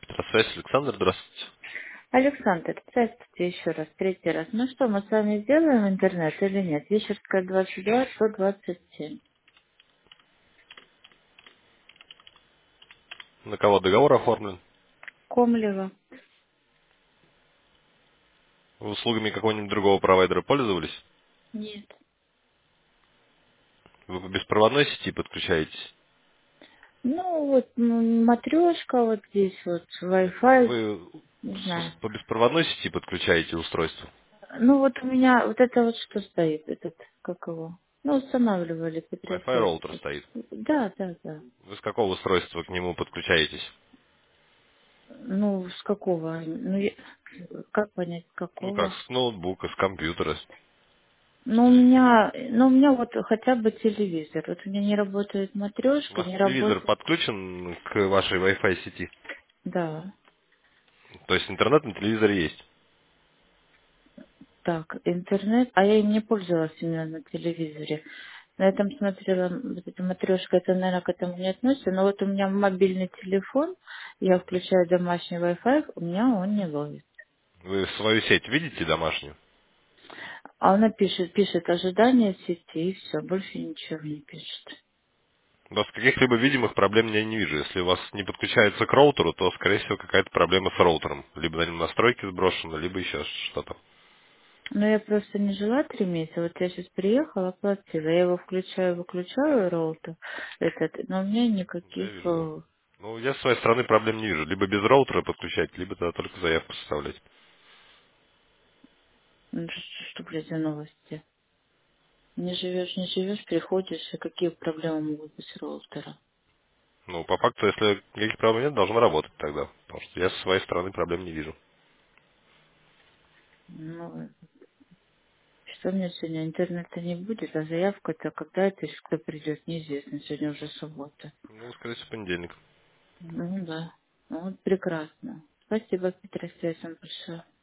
Электросвязь, Александр, здравствуйте. Александр, здравствуйте еще раз, третий раз. Ну что, мы с вами сделаем интернет или нет? Вещерская 22, 127. На кого договор оформлен? Комлева? Вы услугами какого-нибудь другого провайдера пользовались? Нет. Вы по беспроводной сети подключаетесь? Ну вот, матрешка вот здесь вот, Wi-Fi, Вы не знаю. по беспроводной сети подключаете устройство? Ну вот у меня вот это вот что стоит, этот, как его? Ну, устанавливали Wi-Fi Петросвязь. роутер стоит. Да, да, да. Вы с какого устройства к нему подключаетесь? Ну, с какого? Ну, как понять, с Ну как, какого? с ноутбука, с компьютера, с Ну, у меня вот хотя бы телевизор. Вот у меня не работает У матрешка, вас не телевизор работает. подключен к вашей Wi-Fi сети? Да. То есть интернет на телевизоре есть? Так, интернет. А я им не пользовалась именно на телевизоре. На этом смотрела, вот эта матрешка, это, наверное, к этому не относится. Но вот у меня мобильный телефон, я включаю домашний Wi-Fi, у меня он не ловит. Вы свою сеть видите домашнюю? А она пишет ожидание сети, и все, больше ничего не пишет. У вас каких-либо видимых проблем я не вижу. Если у вас не подключается к роутеру, то, скорее всего, какая-то проблема с роутером. Либо на нем настройки сброшены, либо еще что-то. Но я просто не жила 3 месяца. Вот я сейчас приехала, оплатила. Я его включаю, выключаю, роутер этот, но у меня Я никаких, вижу, да. Ну, я с своей стороны проблем не вижу. Либо без роутера подключать, либо тогда только заявку составлять. ну, что, блядь, за новости. Не живешь, приходишь, и какие проблемы могут быть с роутером? Ну, по факту, если никаких проблем нет, должно работать тогда. Потому что я со своей стороны проблем не вижу. Ну, что мне сегодня интернета не будет, а заявка-то когда это, если кто придет, неизвестно. Сегодня уже суббота. Ну, скорее всего, понедельник. Ну да. Ну, вот прекрасно. Спасибо, Петра, связь вам большое.